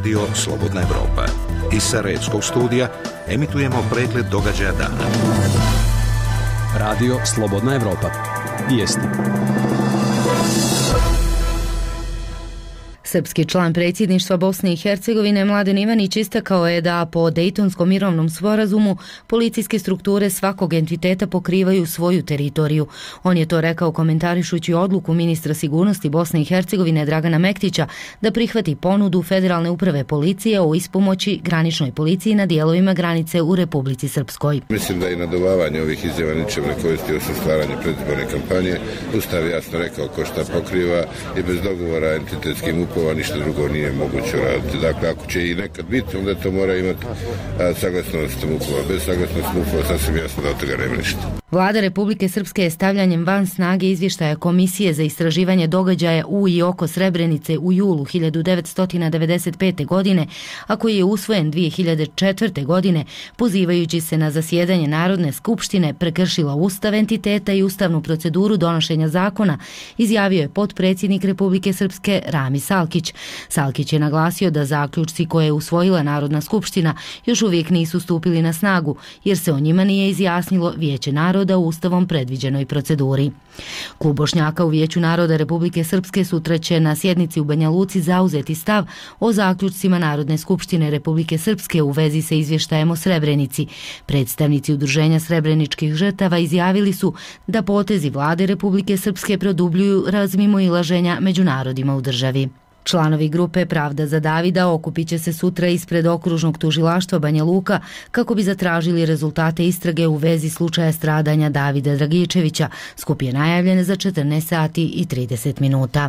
Radio Slobodna Evropa. Iz Sarajevskog studija emitujemo pregled događaja dana. Radio Slobodna Evropa. Vijesti. Srpski član predsjedništva Bosne i Hercegovine Mladen Ivanić istakao je da po Dejtonskom mirovnom sporazumu policijske strukture svakog entiteta pokrivaju svoju teritoriju. On je to rekao komentarišući odluku ministra sigurnosti Bosne i Hercegovine Dragana Mektića da prihvati ponudu Federalne uprave policije o ispomoći graničnoj policiji na dijelovima granice u Republici Srpskoj. Mislim da i naduvavanje ovih izjava ničem ne koristi osim stvaranje predizborne kampanje. Ustav jasno rekao ko šta pokriva i bez dogovora entitetskim upova ništa drugo nije moguće raditi. Dakle, ako će i nekad biti, onda to mora imati saglasnost MUP-ova. Bez saglasnosti MUP-ova sasvim jasno da od toga nema ništa. Vlada Republike Srpske je stavljanjem van snage izvještaja Komisije za istraživanje događaja u i oko Srebrenice u julu 1995. godine, a koji je usvojen 2004. godine, pozivajući se na zasjedanje Narodne skupštine, prekršila ustav entiteta i ustavnu proceduru donošenja zakona, izjavio je potpredsjednik Republike Srpske Rami Salkić. Salkić je naglasio da zaključci koje je usvojila Narodna skupština još uvijek nisu stupili na snagu, jer se o njima nije izjasnilo Vijeće naroda u ustavom predviđenoj proceduri. Klub Bošnjaka u Vijeću naroda Republike Srpske sutra će na sjednici u Banja Luci zauzeti stav o zaključcima Narodne skupštine Republike Srpske u vezi sa izvještajem o Srebrenici. Predstavnici Udruženja srebreničkih žrtava izjavili su da potezi vlade Republike Srpske produbljuju razmimoilaženja među narodima u državi. Članovi grupe Pravda za Davida okupit će se sutra ispred okružnog tužilaštva Banja Luka kako bi zatražili rezultate istrage u vezi slučaja stradanja Davida Dragičevića. Skup je najavljen za 14 sati i 30 minuta.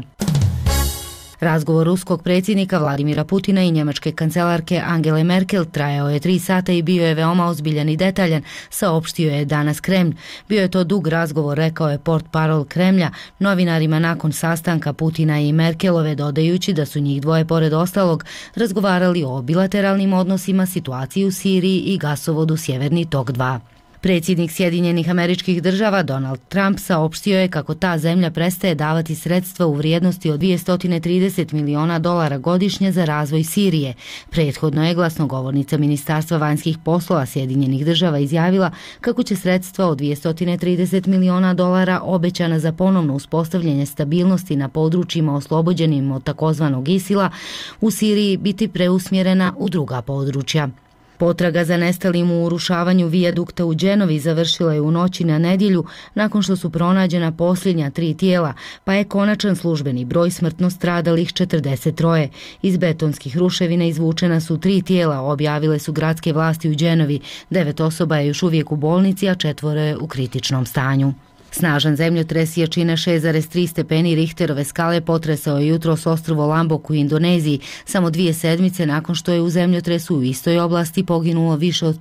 Razgovor ruskog predsjednika Vladimira Putina i njemačke kancelarke Angele Merkel trajao je 3 sata i bio je veoma ozbiljan i detaljan, saopštio je danas Kremlj. Bio je to dug razgovor, rekao je portparol Kremlja novinarima nakon sastanka Putina i Merkelove, dodajući da su njih dvoje pored ostalog razgovarali o bilateralnim odnosima, situaciji u Siriji i gasovodu Sjeverni tok 2. Predsjednik Sjedinjenih Američkih Država Donald Trump saopštio je kako ta zemlja prestaje davati sredstva u vrijednosti od $230 miliona godišnje za razvoj Sirije. Prethodno je glasnogovornica Ministarstva vanjskih poslova Sjedinjenih Država izjavila kako će sredstva od $230 miliona obećana za ponovno uspostavljanje stabilnosti na područjima oslobođenim od takozvanog ISIL-a u Siriji biti preusmjerena u druga područja. Potraga za nestalim u urušavanju vijadukta u Dženovi završila je u noći na nedjelju nakon što su pronađena posljednja 3 tijela, pa je konačan službeni broj smrtno stradalih 43. Iz betonskih ruševina izvučena su 3 tijela, objavile su gradske vlasti u Dženovi. 9 osoba je još uvijek u bolnici, a 4 je u kritičnom stanju. Snažan zemljotres jačine 6,3 stepeni Richterove skale potresao je jutros ostrvo Lombok u Indoneziji, samo 2 sedmice nakon što je u zemljotresu u istoj oblasti poginulo više od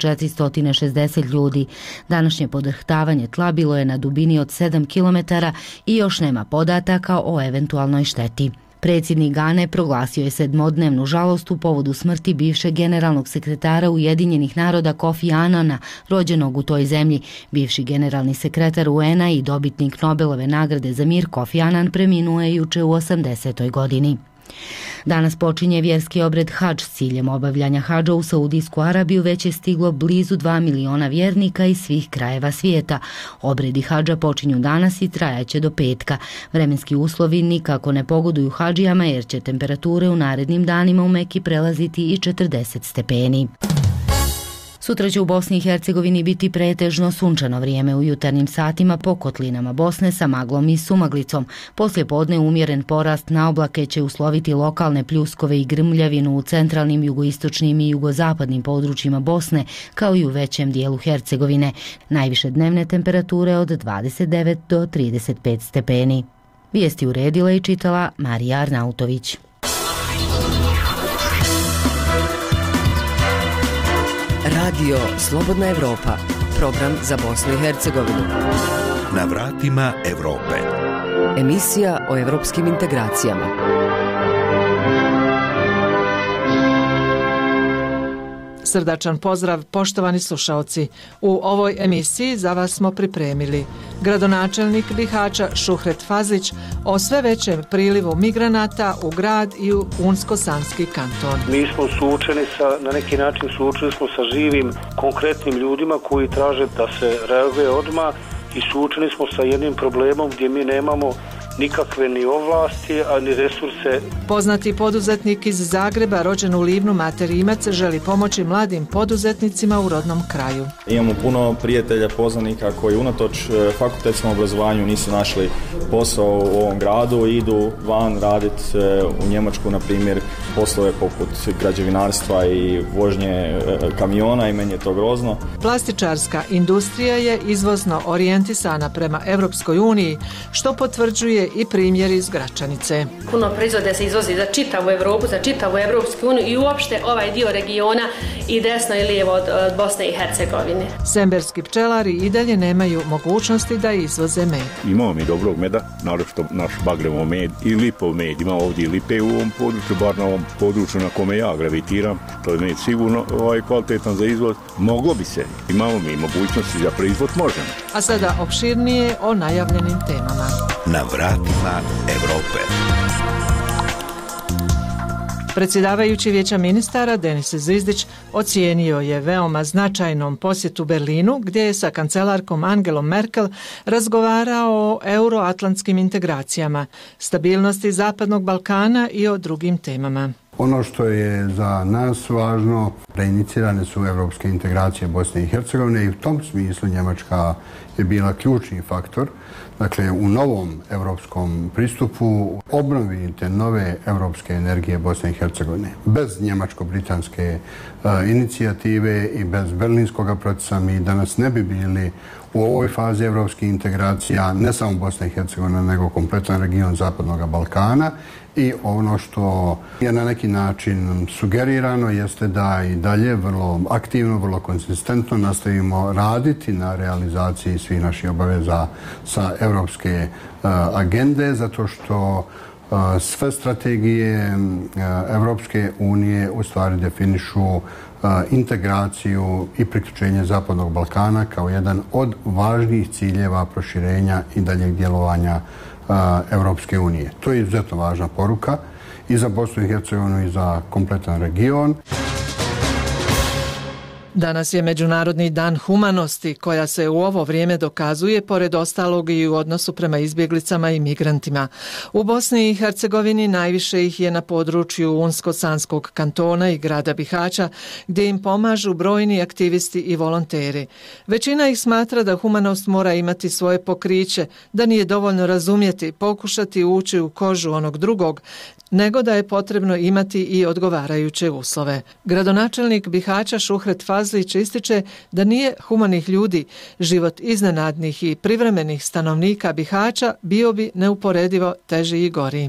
460 ljudi. Današnje podrhtavanje tla bilo je na dubini od 7 km i još nema podataka o eventualnoj šteti. Predsjednik Gane proglasio je 7-dnevnu žalost u povodu smrti bivšeg generalnog sekretara Ujedinjenih naroda Kofi Anana, rođenog u toj zemlji. Bivši generalni sekretar UN-a i dobitnik Nobelove nagrade za mir Kofi Anan preminuo je juče u 80. godini. Danas počinje vjerski obred Hadž. S ciljem obavljanja hadža u Saudijsku Arabiju već je stiglo blizu 2 miliona vjernika iz svih krajeva svijeta. Obredi hadža počinju danas i trajaće do petka. Vremenski uslovi nikako ne pogoduju hadžijama jer će temperature u narednim danima u Meki prelaziti i 40 stepeni. Sutra će u Bosni i Hercegovini biti pretežno sunčano vrijeme u jutarnjim satima po kotlinama Bosne sa maglom i sumaglicom. Poslije podne umjeren porast na oblake će usloviti lokalne pljuskove i grmljavinu u centralnim, jugoistočnim i jugozapadnim područjima Bosne, kao i u većem dijelu Hercegovine. Najviše dnevne temperature od 29 do 35 stepeni. Vijesti uredila i čitala Marija Arnautović. Radio Slobodna Evropa, program za Bosnu i Hercegovinu. Na vratima Evrope. Emisija o evropskim integracijama. Srdačan pozdrav, poštovani slušaoci. U ovoj emisiji za vas smo pripremili Gradonačelnik Bihaća Šuhret Fazlić o sve većem prilivu migranata u grad i u Unsko-Sanski kanton. Mi smo suočeni na neki način suočili smo sa živim, konkretnim ljudima koji traže da se reaguje odmah i suočeni smo sa jednim problemom gdje mi nemamo nikakve ni ovlasti, a ni resurse. Poznati poduzetnik iz Zagreba, rođen u Livnu, Mate Rimac, želi pomoći mladim poduzetnicima u rodnom kraju. Imamo puno prijatelja, poznanika koji unatoč fakultetskom obrazovanju nisu našli posao u ovom gradu i idu van raditi u Njemačku, na primjer, poslove poput građevinarstva i vožnje kamiona i meni je to grozno. Plastičarska industrija je izvozno orijentisana prema Europskoj uniji, što potvrđuje i primjer iz Gračanice. Puno proizvode se izvozi za čitavu Europu, za čitavu Europsku uniju i uopšte ovaj dio regiona i desno i lijevo od Bosne i Hercegovine. Semberski pčelari i dalje nemaju mogućnosti da izvoze med. Imamo mi dobrog meda, naročito naš Bagrevo med i Lipov med. Ima ovdje lipe u ovom području, bar na ovom području na kome ja gravitiram. To je med sigurno kvalitetan za izvoz. Moglo bi se, imamo mi mogućnosti za proizvod, možemo. A sada opširnije o najavljenim temama. Na vratima Europe. Predsjedavajući Vijeća ministara Denis Zvizdić ocijenio je veoma značajnom posjetu Berlinu, gdje je sa kancelarkom Angelom Merkel razgovarao o euroatlantskim integracijama, stabilnosti Zapadnog Balkana i o drugim temama. Ono što je za nas važno, reinicirane su evropske integracije Bosne i Hercegovine i u tom smislu Njemačka je bila ključni faktor. Dakle, u novom evropskom pristupu obnovite nove evropske energije Bosne i Hercegovine. Bez njemačko-britanske inicijative i bez berlinskog procesa mi danas ne bi bili u ovoj fazi evropskih integracija, ne samo Bosna i Hercegovina, nego kompletan region Zapadnog Balkana. I ono što je na neki način sugerirano jeste da i dalje vrlo aktivno, vrlo konsistentno nastavimo raditi na realizaciji svih naših obaveza sa evropske agende, zato što sve strategije Evropske unije u stvari definišu integraciju i priključenje Zapadnog Balkana kao jedan od važnijih ciljeva proširenja i daljeg djelovanja Evropske unije. To je izuzetno važna poruka i za Bosnu i Hercegovinu i za kompletan region. Danas je Međunarodni dan humanosti, koja se u ovo vrijeme dokazuje, pored ostalog, i u odnosu prema izbjeglicama i migrantima. U Bosni i Hercegovini najviše ih je na području Unsko-Sanskog kantona i grada Bihaća, gdje im pomažu brojni aktivisti i volonteri. Većina ih smatra da humanost mora imati svoje pokriće, da nije dovoljno razumjeti, pokušati ući u kožu onog drugog, nego da je potrebno imati i odgovarajuće uslove. Gradonačelnik Bihaća Šuhret Fazlić ističe da nije humanih ljudi, život iznenadnih i privremenih stanovnika Bihaća bio bi neuporedivo teži i gori.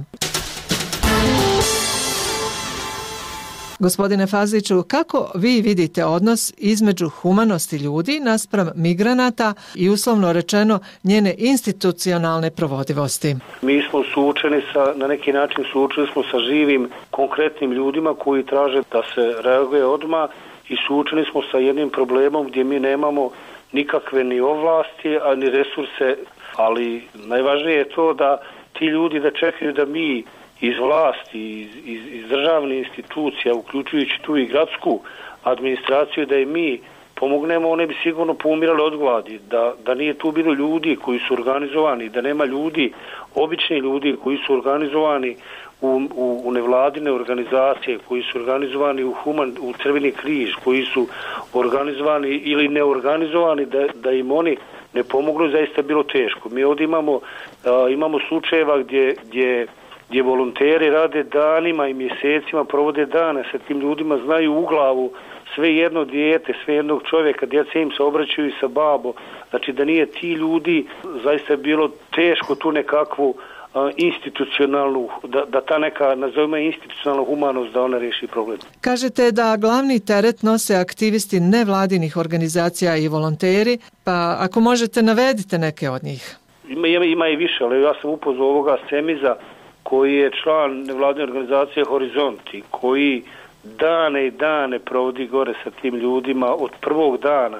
Gospodine Fazliću, kako vi vidite odnos između humanosti ljudi naspram migranata i, uslovno rečeno, njene institucionalne provodivosti? Mi smo suočeni na neki način suočili smo sa živim, konkretnim ljudima koji traže da se reaguje odmah i suočeni smo sa jednim problemom gdje mi nemamo nikakve ni ovlasti, a ni resurse, ali najvažnije je to da ti ljudi da čekaju da mi iz vlasti, iz državnih institucija, uključujući tu i gradsku administraciju, da i mi pomognemo, one bi sigurno poumirali od gladi, da nije tu bilo ljudi koji su organizovani, da nema ljudi, obični ljudi koji su organizovani u nevladine organizacije, koji su organizovani u Crveni križ, koji su organizovani ili neorganizovani, da im oni ne pomognu, zaista bilo teško. Mi ovdje imamo slučajeva gdje volonteri rade danima i mjesecima, provode dane sa tim ljudima, znaju u glavu sve jedno dijete, sve jednog čovjeka, djeca im se obraćaju sa babo. Znači da nije ti ljudi, zaista je bilo teško tu nekakvu institucionalnu, da ta neka, nazovimo institucionalnu humanost, da ona riješi problem. Kažete da glavni teret nose aktivisti nevladinih organizacija i volonteri, pa ako možete navedite neke od njih. Ima i više, ali ja sam upoznao ovoga Semiza, koji je član nevladine organizacije Horizonti, koji dane i dane provodi gore sa tim ljudima od prvog dana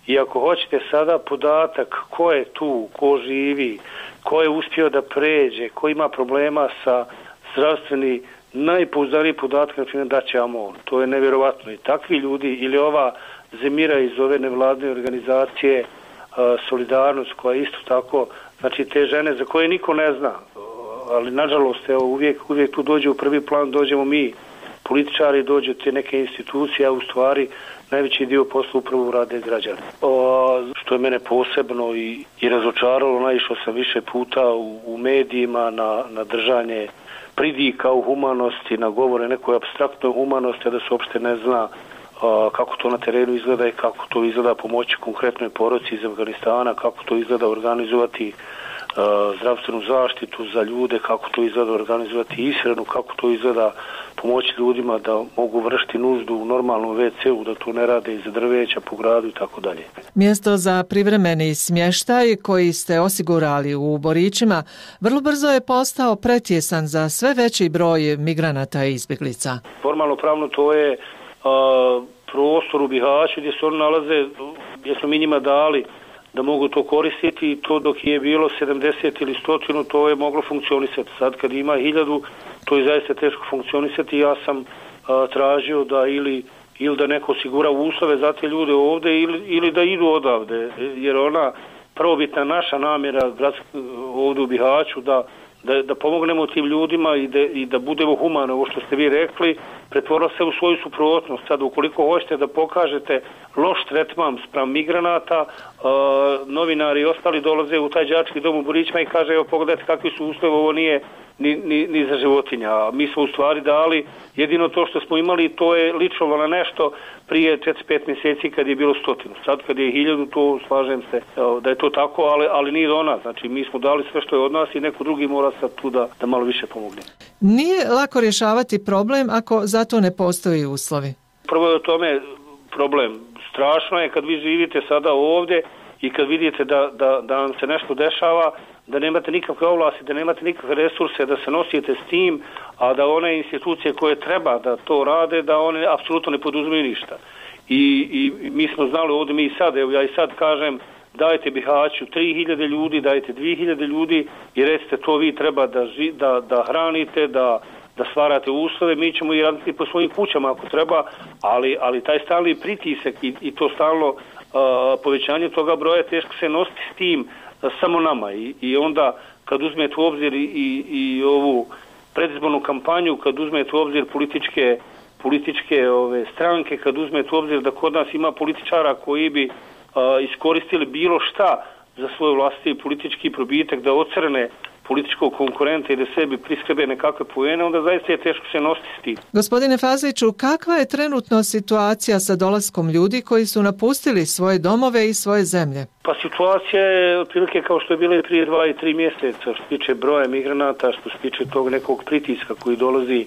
I ako hoćete sada podatak ko je tu, ko živi, ko je uspio da pređe, ko ima problema sa zdravstveni, najpouzdaniji podatak da će Amon. To je nevjerovatno. I takvi ljudi, ili ova Zemira iz ove nevladne organizacije Solidarnost, koja isto tako, znači te žene za koje niko ne zna, ali nažalost evo, uvijek tu dođe u prvi plan, dođemo mi, političari, dođe te neke institucije, a u stvari najveći dio posla upravo rade građani. Što je mene posebno i razočaralo, naišao sam više puta u medijima na držanje pridika u humanosti, na govore nekoj apstraktnoj humanosti, a da se uopšte ne zna kako to na terenu izgleda i kako to izgleda pomoći konkretnoj porodci iz Afganistana, kako to izgleda organizovati zdravstvenu zaštitu za ljude, kako to izgleda organizovati ishranu, kako to izgleda pomoći ljudima da mogu vršiti nuždu u normalnom WC-u, da to ne rade iza drveća po gradu i tako dalje. Mjesto za privremeni smještaj koji ste osigurali u Borićima vrlo brzo je postao pretjesan za sve veći broj migranata i izbjeglica. Formalno pravno to je prostor u Bihaću gdje se oni nalaze, gdje smo mi njima dali da mogu to koristiti i to dok je bilo 70 ili 100, to je moglo funkcionisati. Sad kad ima 1000, to je zaista teško funkcionisati. Ja sam tražio da ili da neko osigura uslove za te ljude ovdje ili da idu odavde, jer ona prvobitna naša namjera ovdje u Bihaću da pomognemo tim ljudima i da budemo humani, ovo što ste vi rekli, pretvorilo se u svoju suprotnost. Sad, ukoliko hoćete da pokažete loš tretman spram migranata, novinari i ostali dolaze u taj đački dom u Borićima i kaže, evo pogledajte kakvi su uslovi, ovo nije ni za životinja. Mi smo u stvari dali jedino to što smo imali, to je ličilo na nešto prije 4-5 mjeseci kad je bilo 100. Sad kad je 1000, to slažem se da je to tako, ali nije do nas. Znači mi smo dali sve što je od nas i neko drugi mora sad tu da malo više pomogne. Nije lako rješavati problem ako za to ne postoji uslovi. Prvo je o tome problem. Strašno je kad vi živite sada ovdje i kad vidite da vam se nešto dešava, da nemate nikakve ovlasti, da nemate nikakve resurse, da se nosite s tim, a da one institucije koje treba da to rade, da one apsolutno ne poduzmeju ništa. I mi smo znali ovdje, mi sad, evo ja i sad kažem, dajte Bihaću 3000 ljudi, dajte 2000 ljudi i recite to vi treba da hranite, da stvarate uslove, mi ćemo i raditi po svojim kućama ako treba, ali taj stalni pritisak i to stalno povećanje toga broja, teško se nositi s tim samo nama i onda kad uzmete u obzir i ovu predizbornu kampanju, kad uzmete u obzir političke stranke, kad uzmete u obzir da kod nas ima političara koji bi iskoristili bilo šta za svoj vlastiti politički probitak, da ocrne političkog konkurenta i da sebi priskrbe nekakve poene, onda zaista je teško se nositi s tim. Gospodine Fazliću, kakva je trenutno situacija sa dolaskom ljudi koji su napustili svoje domove i svoje zemlje? Pa situacija je otprilike kao što je bila prije 2 i 3 mjeseca, što se tiče broja migranata, što se tiče tog nekog pritiska koji dolazi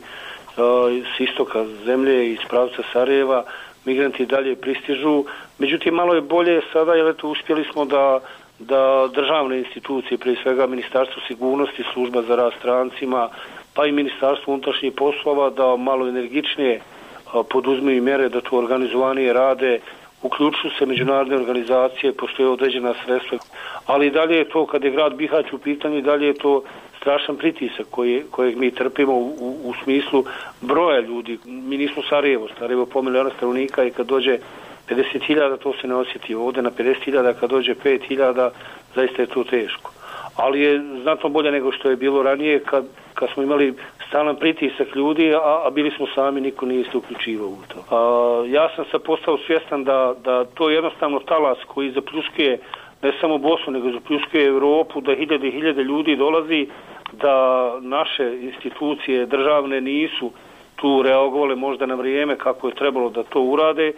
s istoka zemlje i iz pravca Sarajeva, migranti dalje pristižu. Međutim, malo je bolje sada, jer eto uspjeli smo da državne institucije, prije svega Ministarstvo sigurnosti, Služba za rad strancima, pa i Ministarstvo unutrašnjih poslova, da malo energičnije poduzmeju mjere, da to organizovanije rade, uključuju se međunarodne organizacije, postoje određena sredstva, ali i dalje je to, kad je grad Bihać u pitanju, i dalje je to strašan pritisak kojeg mi trpimo u smislu broja ljudi. Mi nismo Sarajevo po miliona stanovnika i kad dođe 50.000 to se ne osjeti. Ovdje na 50.000 kad dođe 5.000 zaista je to teško. Ali je znatno bolje nego što je bilo ranije kad smo imali stalan pritisak ljudi, a bili smo sami, niko nije se uključivao u to. Ja sam sad postao svjestan da to je jednostavno talas koji zapljuskuje ne samo Bosnu, nego zapljuskuje Europu, da hiljade i hiljade ljudi dolazi, da naše institucije državne nisu tu reagovale možda na vrijeme kako je trebalo da to urade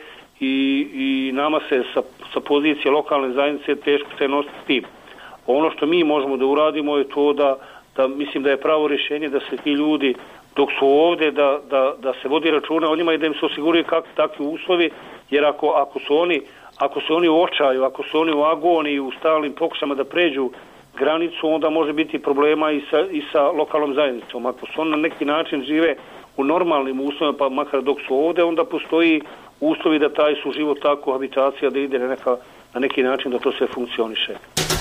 i nama se sa pozicije lokalne zajednice teško se nositi s tim. Ono što mi možemo da uradimo je to da mislim da je pravo rješenje da se ti ljudi dok su ovdje da se vodi računa o njima i da im se osiguraju takvi uslovi, jer ako su oni u očaju, ako su oni u agoniji, u stalnim pokušama da pređu granicu, onda može biti problema i sa lokalnom zajednicom. Ako su oni na neki način žive u normalnim uslovima, pa makar dok su ovdje, onda postoji uslovi da taj su život tako, habitacija, da ide na neka na neki način da to sve funkcioniše.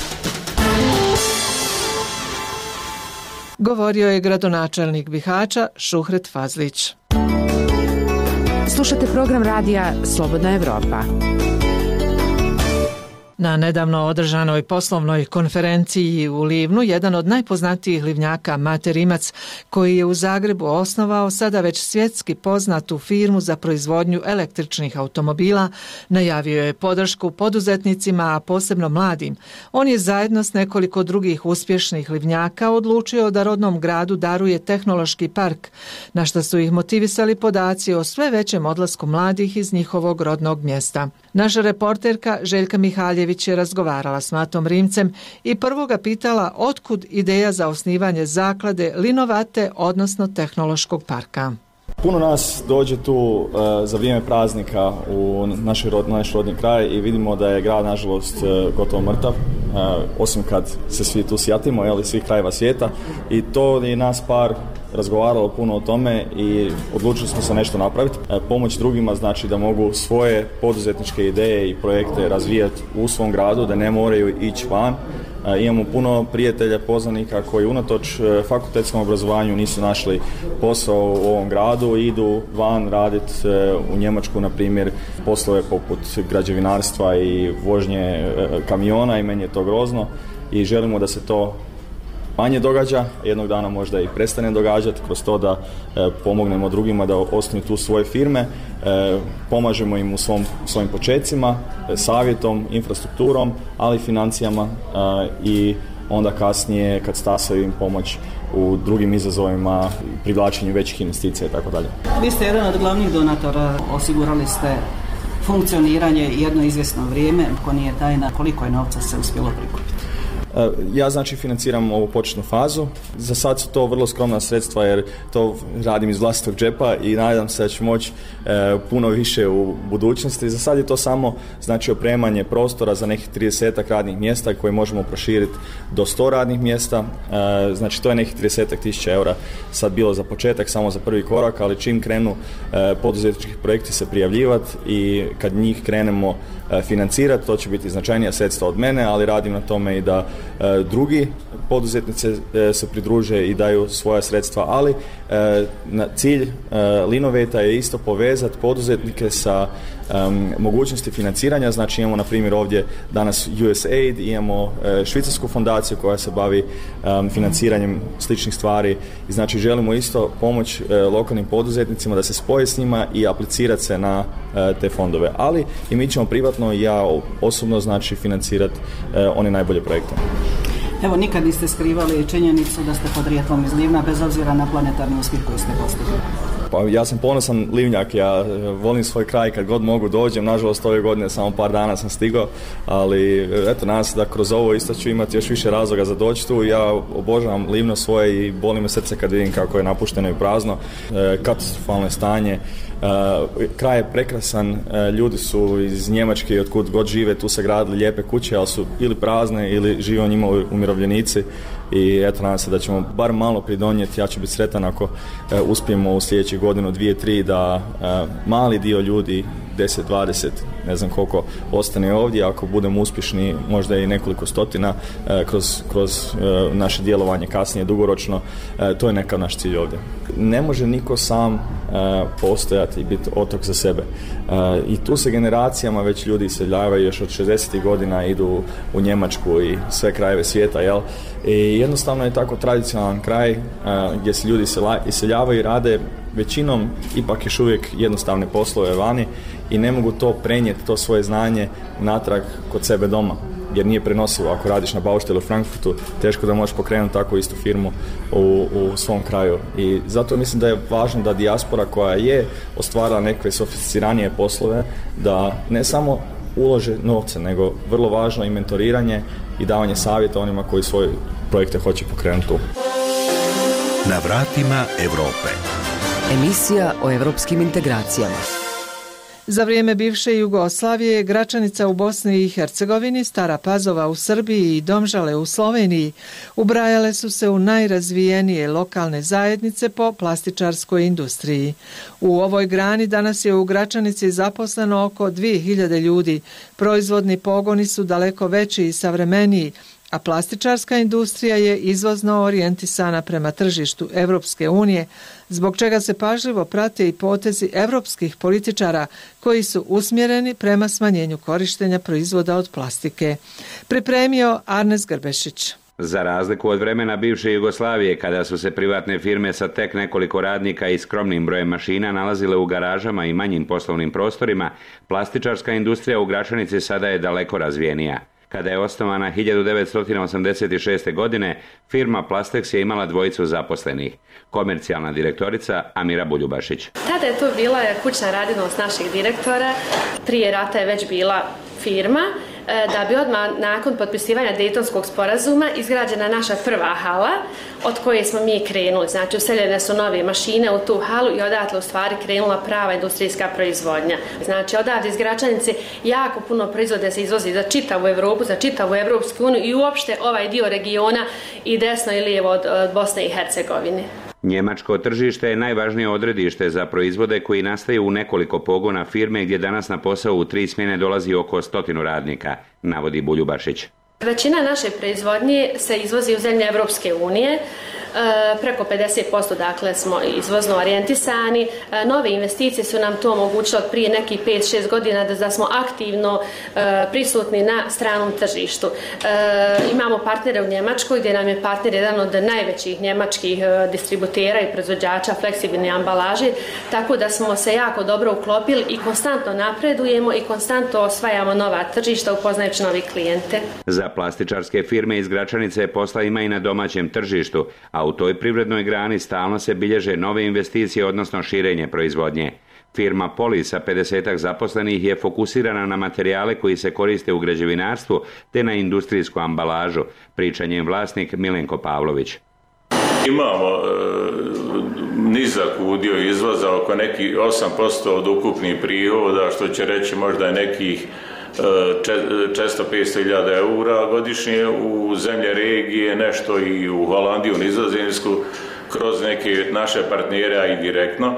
Govorio je gradonačelnik Bihaća Šuhret Fazlić. Slušate program radija Slobodna Evropa. Na nedavno održanoj poslovnoj konferenciji u Livnu, jedan od najpoznatijih livnjaka, Mate Rimac, koji je u Zagrebu osnovao sada već svjetski poznatu firmu za proizvodnju električnih automobila, najavio je podršku poduzetnicima, a posebno mladim. On je zajedno s nekoliko drugih uspješnih livnjaka odlučio da rodnom gradu daruje tehnološki park, na što su ih motivisali podaci o sve većem odlasku mladih iz njihovog rodnog mjesta. Naša reporterka Željka Mihaljević je razgovarala s Matom Rimcem i prvo ga pitala otkud ideja za osnivanje zaklade Linovate, odnosno tehnološkog parka. Puno nas dođe tu za vrijeme praznika u naš rodni kraj i vidimo da je grad nažalost gotovo mrtav, osim kad se svi tu sjatimo, svih krajeva svijeta, i to je nas par razgovaralo puno o tome i odlučili smo se nešto napraviti. Pomoć drugima znači da mogu svoje poduzetničke ideje i projekte razvijati u svom gradu, da ne moraju ići van. Imamo puno prijatelja, poznanika koji unatoč fakultetskom obrazovanju nisu našli posao u ovom gradu, idu van raditi u Njemačku, na primjer, poslove poput građevinarstva i vožnje kamiona, i meni je to grozno i želimo da se to manje događa, jednog dana možda i prestane događati kroz to da pomognemo drugima da osnuju tu svoje firme, pomažemo im u svojim počecima, savjetom, infrastrukturom, ali i financijama i onda kasnije kad stasaju im pomoć u drugim izazovima, privlačenju većih investicija i tako dalje. Vi ste jedan od glavnih donatora, osigurali ste funkcioniranje jedno izvjesno vrijeme, ako nije tajna, koliko je novca se uspjelo prikupiti? Ja znači financiram ovu početnu fazu. Za sad su to vrlo skromna sredstva jer to radim iz vlastitog džepa i nadam se da ću moći puno više u budućnosti. Za sad je to samo znači opremanje prostora za nekih 30 radnih mjesta koje možemo proširiti do 100 radnih mjesta. Znači to je nekih 30.000 eura sad bilo za početak, samo za prvi korak, ali čim krenu poduzetnički projekti se prijavljivati i kad njih krenemo financirati, to će biti značajnija sredstva od mene, ali radim na tome i da drugi poduzetnici se pridruže i daju svoja sredstva, ali cilj Linovata je isto povezati poduzetnike sa mogućnosti financiranja. Znači imamo na primjer ovdje danas USAID, imamo švicarsku fondaciju koja se bavi financiranjem sličnih stvari i znači želimo isto pomoć lokalnim poduzetnicima da se spoje s njima i aplicirati se na te fondove, ali i mi ćemo privatno i ja osobno znači financirati one najbolje projekte. Evo, nikad niste skrivali činjenicu da ste podrijetlom iz Livna, bez obzira na planetarni uspjeh koji ste postigli. Pa ja sam ponosan Livnjak, ja volim svoj kraj, kad god mogu dođem, nažalost ove godine samo par dana sam stigao, ali eto nas da kroz ovo isto ću imati još više razloga za doći tu. Ja obožavam Livno svoje i boli me srce kad vidim kako je napušteno i prazno, katastrofalno stanje. Kraj je prekrasan, ljudi su iz Njemačke i otkud god žive tu sagradili lijepe kuće, ali su ili prazne ili žive u njima umirovljenici i eto nadam se da ćemo bar malo pridonijeti. Ja ću biti sretan ako uspijemo u sljedećih godinu, 2, 3 da mali dio ljudi, 10, 20, ne znam koliko, ostane ovdje. Ako budemo uspješni, možda i nekoliko stotina kroz naše djelovanje kasnije, dugoročno, to je nekad naš cilj ovdje. Ne može niko sam postojati i biti otok za sebe. I tu se generacijama već ljudi iseljavaju, još od 60. godina idu u Njemačku i sve krajeve svijeta, jel? I jednostavno je tako tradicionalan kraj gdje se ljudi iseljavaju i rade većinom ipak još uvijek jednostavne poslove vani i ne mogu to prenijeti, to svoje znanje natrag kod sebe doma, jer nije prenosivo. Ako radiš na Baustelu u Frankfurtu, teško da možeš pokrenuti tako istu firmu u svom kraju. I zato mislim da je važno da dijaspora koja je ostvarila neke sofisticiranije poslove, da ne samo ulože novce, nego vrlo važno i mentoriranje i davanje savjeta onima koji svoje projekte hoće pokrenuti tu. Na vratima Europe. Emisija o evropskim integracijama. Za vrijeme bivše Jugoslavije, Gračanica u Bosni i Hercegovini, Stara Pazova u Srbiji i Domžale u Sloveniji ubrajale su se u najrazvijenije lokalne zajednice po plastičarskoj industriji. U ovoj grani danas je u Gračanici zaposleno oko 2000 ljudi. Proizvodni pogoni su daleko veći i savremeniji, a plastičarska industrija je izvozno orijentisana prema tržištu Evropske unije, zbog čega se pažljivo prate i potezi evropskih političara koji su usmjereni prema smanjenju korištenja proizvoda od plastike. Pripremio Arnes Grbešić. Za razliku od vremena bivše Jugoslavije, kada su se privatne firme sa tek nekoliko radnika i skromnim brojem mašina nalazile u garažama i manjim poslovnim prostorima, plastičarska industrija u Gračanici sada je daleko razvijenija. Kada je osnovana 1986. godine, firma Plastex je imala dvojicu zaposlenih. Komercijalna direktorica Amira Buljubašić. Tada je to bila kućna radinost našeg direktora. Prije rata je već bila firma, da bi odmah nakon potpisivanja Dejtonskog sporazuma izgrađena naša prva hala od koje smo mi krenuli. Znači, useljene su nove mašine u tu halu i odatle u stvari krenula prava industrijska proizvodnja. Znači, odavde iz Gračanice jako puno proizvode se izvozi za čitavu Evropu, za čitavu Evropsku uniju i uopšte ovaj dio regiona i desno i lijevo od Bosne i Hercegovine. Njemačko tržište je najvažnije odredište za proizvode koji nastaju u nekoliko pogona firme gdje danas na posao u 3 smjene dolazi oko 100 radnika, navodi Buljubašić. Većina naše proizvodnje se izvozi u zemlje Evropske unije, preko 50% dakle smo izvozno orijentisani. Nove investicije su nam to omogućile od prije nekih 5-6 godina da smo aktivno prisutni na stranom tržištu. Imamo partnere u Njemačkoj gdje nam je partner jedan od najvećih njemačkih distributera i proizvođača fleksibilne ambalaže, tako da smo se jako dobro uklopili i konstantno napredujemo i konstantno osvajamo nova tržišta upoznajući novi klijente. Za plastičarske firme iz Gračanice posla ima i na domaćem tržištu, a u toj privrednoj grani stalno se bilježe nove investicije, odnosno širenje proizvodnje. Firma Poli sa 50 zaposlenih je fokusirana na materijale koji se koriste u građevinarstvu te na industrijsku ambalažu, priča njen vlasnik Milenko Pavlović. Imamo nizak udio izvoza, oko nekih 8% od ukupnih prihoda, što će reći možda je nekih 400-500 eura godišnje, u zemlje regije, nešto i u Holandiju, u Nizozemsku, kroz neke naše partnere, a i direktno.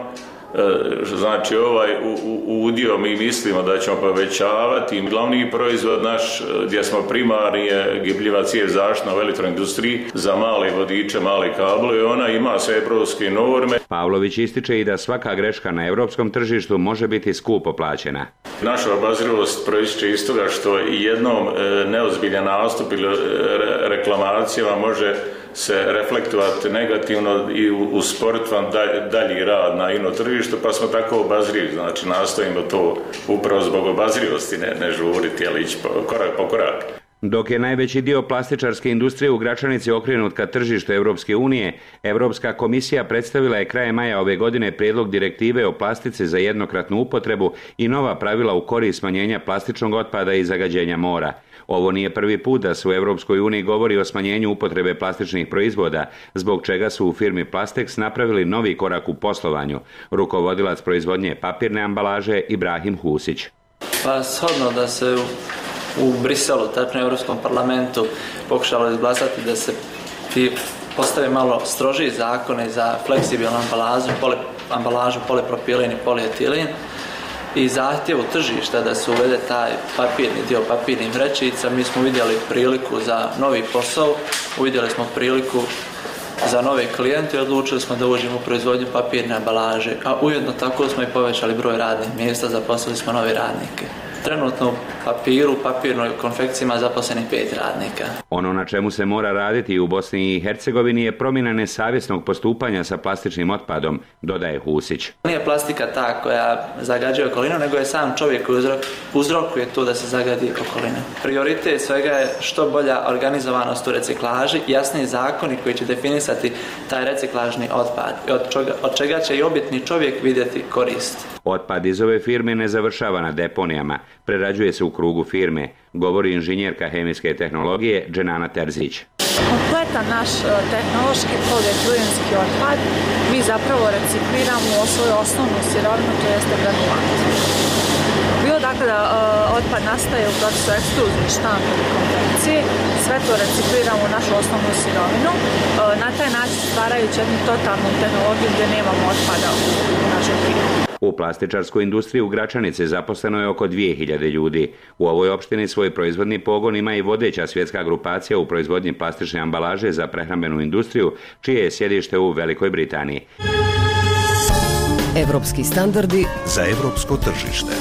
Znači ovaj udio mi mislimo da ćemo povećavati. Glavni proizvod naš gdje smo primarni je gibljiva cijev zaštitna u elektroindustriji za male vodiče, male kablove. Ona ima sve evropske norme. Pavlović ističe i da svaka greška na europskom tržištu može biti skupo plaćena. Naša obazrivost proističe iz toga što jednom neozbiljan nastup ili reklamacijama može se reflektovati negativno i usporiti vam dalji rad na ino tržištu, pa smo tako obazrivi. Znači, nastojimo to upravo zbog obazrivosti ne žuriti, ali ići korak po korak. Dok je najveći dio plastičarske industrije u Gračanici okrenut ka tržištu Evropske unije, Evropska komisija predstavila je krajem maja ove godine prijedlog direktive o plastici za jednokratnu upotrebu i nova pravila u korist smanjenja plastičnog otpada i zagađenja mora. Ovo nije prvi put da se u Evropskoj uniji govori o smanjenju upotrebe plastičnih proizvoda, zbog čega su u firmi Plastex napravili novi korak u poslovanju. Rukovodilac proizvodnje papirne ambalaže Ibrahim Husić. Pa shodno da se u Briselu, tačno u Europskom parlamentu, pokušalo izglasati da se postave malo strožiji zakone za fleksibilnu ambalažu, polipropilen i polietilin i zahtjevu tržišta da se uvede taj papirni dio papirnih vrećica. Mi smo vidjeli priliku za novi posao, uvidjeli smo priliku za nove klijente i odlučili smo da uđemo u proizvodnju papirne ambalaže, a ujedno tako smo i povećali broj radnih mjesta, zaposlili smo nove radnike. Trenutno u papiru, papirnoj konfekciji ima zaposlenih 5 radnika. Ono na čemu se mora raditi u Bosni i Hercegovini je promjena nesavjesnog postupanja sa plastičnim otpadom, dodaje Husić. Nije plastika ta koja zagađuje okolinu, nego je sam čovjek koji uzrokuje to da se zagadi okolina. Prioritet svega je što bolja organizovanost u reciklaži, jasni zakoni koji će definisati taj reciklažni otpad, od čega će i obytni čovjek vidjeti korist. Otpad iz ove firme ne završava na deponijama, prerađuje se u krugu firme, govori inženjerka hemijske tehnologije Dženana Terzić. Kompletan naš tehnološki polietilenski otpad mi zapravo recikliramo u svoju osnovnu sirovinu, to jeste granulat. tako da otpad nastaje u procesu ekspluzije, štampe i konfekcije. Sve to recikliramo u našu osnovnu sirovinu. Na taj način stvarajući jednu totalnu tehnologiju gdje nemamo otpada u našoj firmi. U plastičarskoj industriji u Gračanici zaposleno je oko 2000 ljudi. U ovoj opštini svoj proizvodni pogon ima i vodeća svjetska grupacija u proizvodnji plastične ambalaže za prehrambenu industriju, čije je sjedište u Velikoj Britaniji. Evropski standardi za evropsko tržište.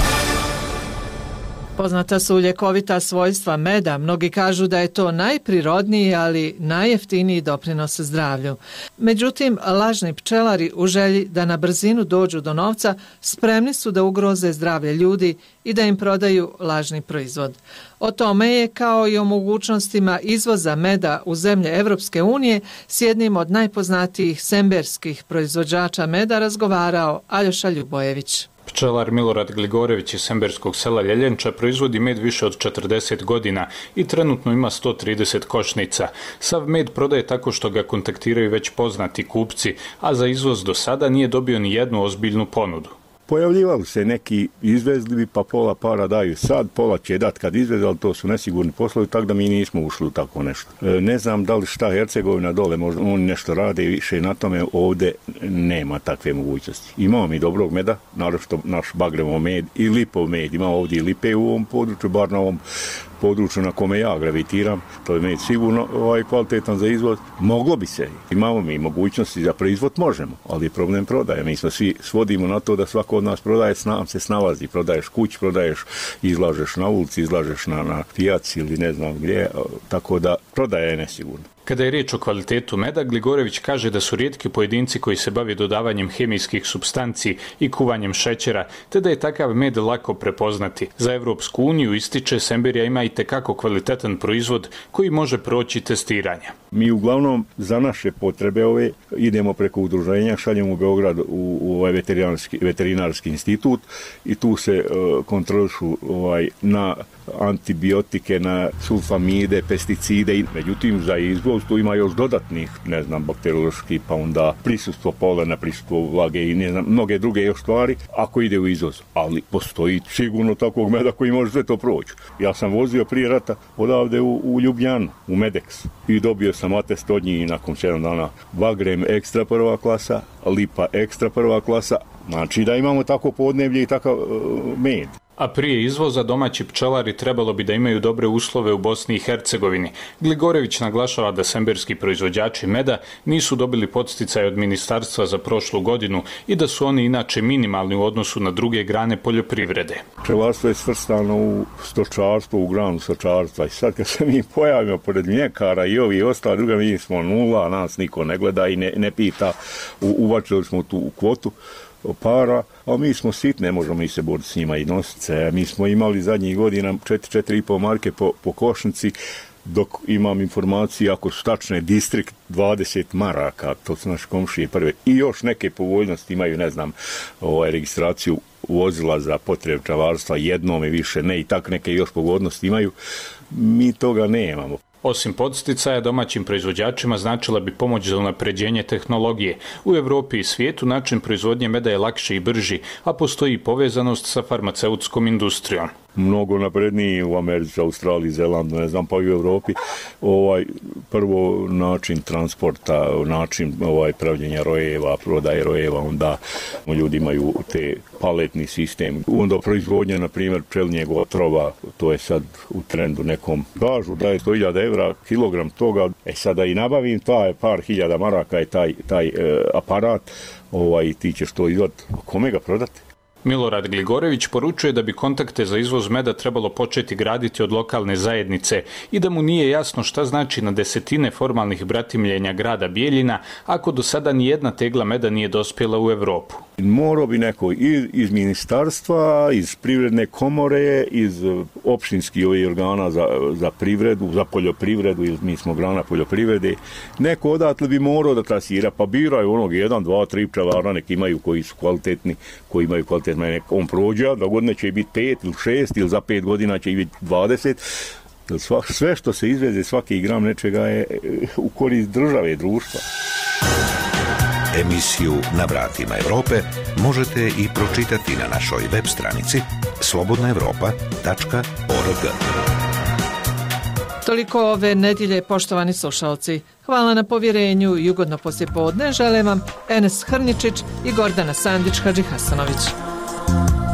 Poznata su ljekovita svojstva meda. Mnogi kažu da je to najprirodniji, ali najjeftiniji doprinos zdravlju. Međutim, lažni pčelari u želji da na brzinu dođu do novca spremni su da ugroze zdravlje ljudi i da im prodaju lažni proizvod. O tome je, kao i o mogućnostima izvoza meda u zemlje Evropske unije, s jednim od najpoznatijih semberskih proizvođača meda razgovarao Aljoša Ljubojević. Pčelar Milorad Gligorević iz semberskog sela Ljeljenča proizvodi med više od 40 godina i trenutno ima 130 košnica. Sav med prodaje tako što ga kontaktiraju već poznati kupci, a za izvoz do sada nije dobio ni jednu ozbiljnu ponudu. Pojavljivali se neki izvezli, pa pola para daju sad, pola će dat kad izveze, ali to su nesigurni poslovi, tako da mi nismo ušli u tako nešto. Ne znam da li šta Hercegovina dole, možda oni nešto rade i više na tome, ovdje nema takve mogućnosti. Imamo mi dobrog meda, naročito naš Bagrevo med i Lipov med, ima ovdje i Lipe u ovom području, bar na ovom području na kome ja gravitiram, to je med sigurno kvalitetan za izvoz. Moglo bi se, imamo mi mogućnosti za proizvod, možemo, ali je problem prodaje. Mi smo svi svodimo na to da svako od nas prodaje, se snalazi, prodaješ kuć, prodaješ, izlažeš na ulici, izlažeš na pijaci ili ne znam gdje, tako da prodaja je nesigurna. Kada je riječ o kvalitetu meda, Gligorević kaže da su rijetki pojedinci koji se bave dodavanjem hemijskih supstanci i kuvanjem šećera, te da je takav med lako prepoznati. Za Evropsku uniju, ističe, Semberija ima i tekako kvalitetan proizvod koji može proći testiranje. Mi uglavnom za naše potrebe ove idemo preko udruženja, šaljemo u Beograd u ovaj veterinarski institut i tu se kontrolišu na antibiotike, na sulfamide, pesticide. Međutim, za izvoz tu ima još dodatnih, bakteriološki, pa onda prisustvo polena, prisustvo vlage i mnoge druge još stvari, ako ide u izvoz. Ali postoji sigurno takvog meda koji može sve to proći. Ja sam vozio prije rata odavde u Ljubljanu, u Medex, i dobio sam atest od njih nakon 7 dana. Bagrem ekstra prva klasa, Lipa ekstra prva klasa, znači da imamo tako podneblje i takav med. A prije izvoza domaći pčelari trebalo bi da imaju dobre uslove u Bosni i Hercegovini. Gligorević naglašava da semberski proizvođači meda nisu dobili podsticaj od ministarstva za prošlu godinu i da su oni inače minimalni u odnosu na druge grane poljoprivrede. Pčelarstvo je svrstano u stočarstvo, u granu stočarstva i sad kad se mi pojavimo pored mljekara i ovi ostali druga, mi smo nula, nas niko ne gleda i ne pita, uvačili smo tu kvotu para, a mi smo sitni, ne možemo mi se boriti s njima i nositi se. Mi smo imali zadnjih godina 4,5 marke po košnici, dok imam informacije, ako su tačne, distrikt 20 maraka, to su naši komšije prve. I još neke povoljnosti imaju, registraciju vozila za potrebe pčelarstva, jednom i više ne, i tak neke još pogodnosti imaju. Mi toga nemamo. Osim podsticaja, domaćim proizvođačima značila bi pomoć za unapređenje tehnologije. U Evropi i svijetu način proizvodnje meda je lakši i brži, a postoji i povezanost sa farmaceutskom industrijom. Mnogo napredniji u Americi, Australiji, Zelandu, pa i u Evropi. Prvo način transporta, način pravljenja rojeva, prodaje rojeva, onda ljudi imaju te paletni sistem. Onda proizvodnja, na primjer, pčelinjeg otrova, to je sad u trendu nekom. Kažu da je 100.000 evra kilogram toga. Sada i nabavim par hiljada maraka je taj aparat, ti ćeš to izvati. Kome ga prodati? Milorad Gligorević poručuje da bi kontakte za izvoz meda trebalo početi graditi od lokalne zajednice i da mu nije jasno šta znači na desetine formalnih bratimljenja grada Bijeljina ako do sada ni jedna tegla meda nije dospjela u Europu. Morao bi neko iz ministarstva, iz privredne komore, iz opštinskih organa za privredu, za poljoprivredu, ili mi smo grana poljoprivrede, neko odatle bi morao da trasira, pa biraju 1, 2, 3 pčelara, neki imaju koji su kvalitetni, koji imaju kvalitetni, on prođe, da godine će biti 5 ili 6, ili za 5 godina će biti 20. Sve što se izveze, svaki gram nečega je u korist države, društva. Emisiju Na vratima Europe možete i pročitati na našoj web stranici slobodnaevropa.org. Toliko ove nedjelje, poštovani slušalci. Hvala na povjerenju i ugodno poslijepodne žele vam Enes Hrničić i Gordana Sandić Hadžihasanović.